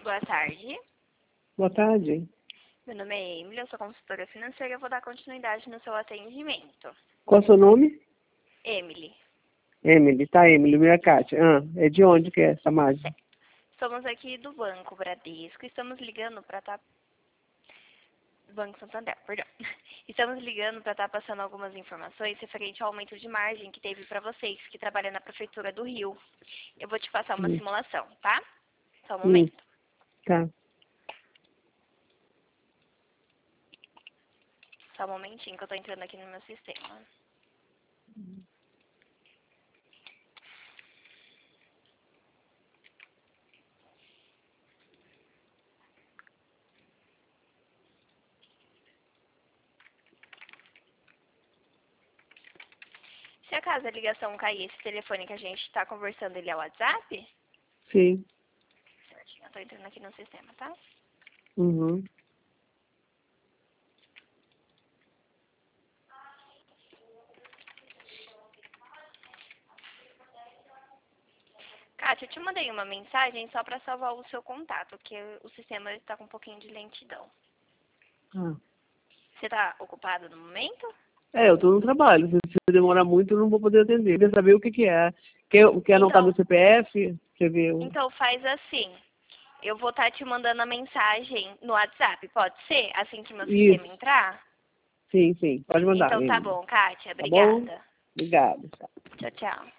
Boa tarde. Boa tarde. Meu nome é Emily, eu sou consultora financeira e eu vou dar continuidade no seu atendimento. Qual é o seu nome? Emily. Emily, tá, Emily, minha Kátia. É de onde que é essa máquina? Somos aqui do Banco Bradesco e estamos ligando para estar... Banco Santander, perdão. Estamos ligando para estar passando algumas informações referente ao aumento de margem que teve para vocês que trabalham na Prefeitura do Rio. Eu vou te passar uma simulação, tá? Só um momento. Tá. Só um momentinho que eu tô entrando aqui no meu sistema. Se acaso a ligação cair, esse telefone que a gente está conversando, ele é o WhatsApp? Sim. Certinho, eu tô entrando aqui no sistema, tá? Uhum. Kátia, eu te mandei uma mensagem só para salvar o seu contato, porque o sistema está com um pouquinho de lentidão. Ah. Você está ocupado no momento? Eu tô no trabalho. Se demorar muito, eu não vou poder atender. Quer saber o que é? Quer anotar meu CPF? Você vê? Então faz assim. Eu vou estar te mandando a mensagem no WhatsApp, pode ser? Assim que meu sistema Isso. entrar? Sim. Pode mandar, Então tá Emily. bom, Kátia. Tá bom? Obrigada. Obrigada. Tchau, tchau.